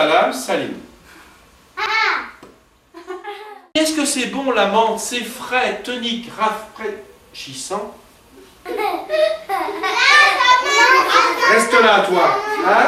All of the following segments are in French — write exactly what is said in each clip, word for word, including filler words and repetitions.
Salam, salim. Est-ce que c'est bon la menthe? C'est frais, tonique, rafraîchissant. Reste là, toi. Hein?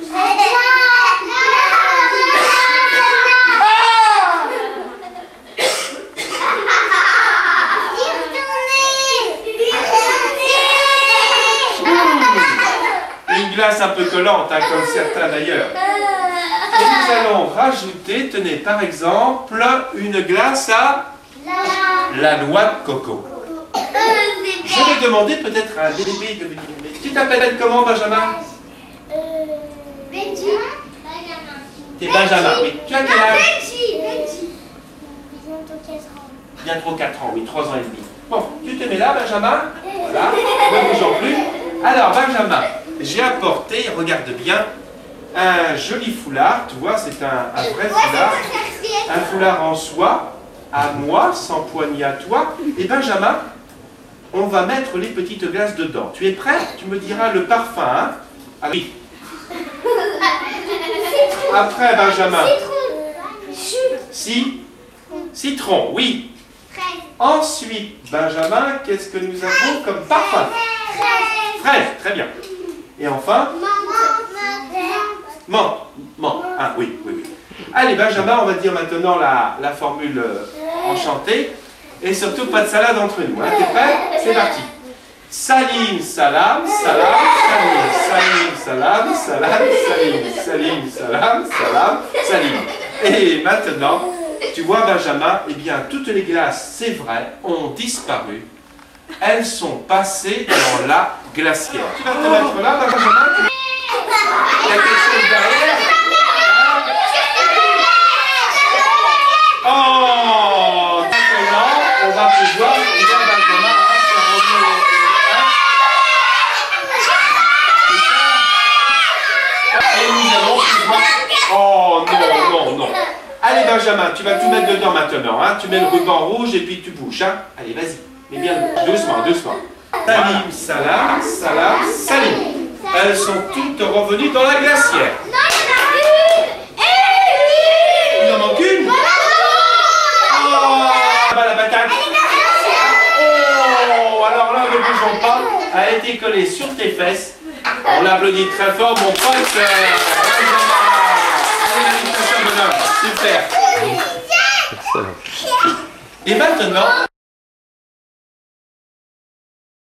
Une glace un peu collante, hein, comme certains d'ailleurs. Et nous allons rajouter, tenez, par exemple, une glace à la noix de coco. Je vais demander peut-être à un bébé de venir. Tu t'appelles comment, Benjamin? Euh, Benji. Benjamin. T'es Benjamin, oui. Tu as quel âge? Benji. Benji. Bientôt quatre ans. Bientôt quatre ans, oui, trois ans et demi. Bon, tu te mets là, Benjamin. Voilà, ne bougeons plus. Alors, Benjamin, j'ai apporté, regarde bien, un joli foulard. Tu vois, c'est un, un vrai foulard. Un foulard en soie, à moi, sans poignée à toi. Et Benjamin, on va mettre les petites glaces dedans. Tu es prêt? Tu me diras le parfum, hein? Ah oui. Après, Benjamin. Si. Citron, oui. Ensuite, Benjamin, qu'est-ce que nous avons comme parfum? Fraise, très bien. Et enfin? Menthe. Menthe. Ah oui, oui, oui. Allez, Benjamin, on va dire maintenant la, la formule euh, enchantée. Et surtout, pas de salade entre nous. Hein. T'es prêt? C'est parti. Salim, salam, salam, salim. Salim, salam, salam, salim. Salim, salam, salam, salim. Et maintenant, tu vois, Benjamin, eh bien, toutes les glaces, c'est vrai, ont disparu. Elles sont passées dans la glacière. Tu vas te mettre là, Benjamin? Il y a quelque chose derrière? Oh! Maintenant, on va pouvoir... Regarde, Benjamin, hein, ça revient au... Et nous allons pouvoir... Oh, non, non, non. Allez, Benjamin, tu vas tout mettre dedans maintenant. Hein. Tu mets le ruban rouge et puis tu bouges. Hein. Allez, vas-y. Mais bien doucement, doucement. Salim, salam, salam, salim. Elles sont toutes revenues dans la glacière. Il en manque une? Oh, la patate. Oh, alors là, ne bougeons pas. Elle a été collée sur tes fesses. On l'applaudit très fort, mon pote. Super. Et maintenant...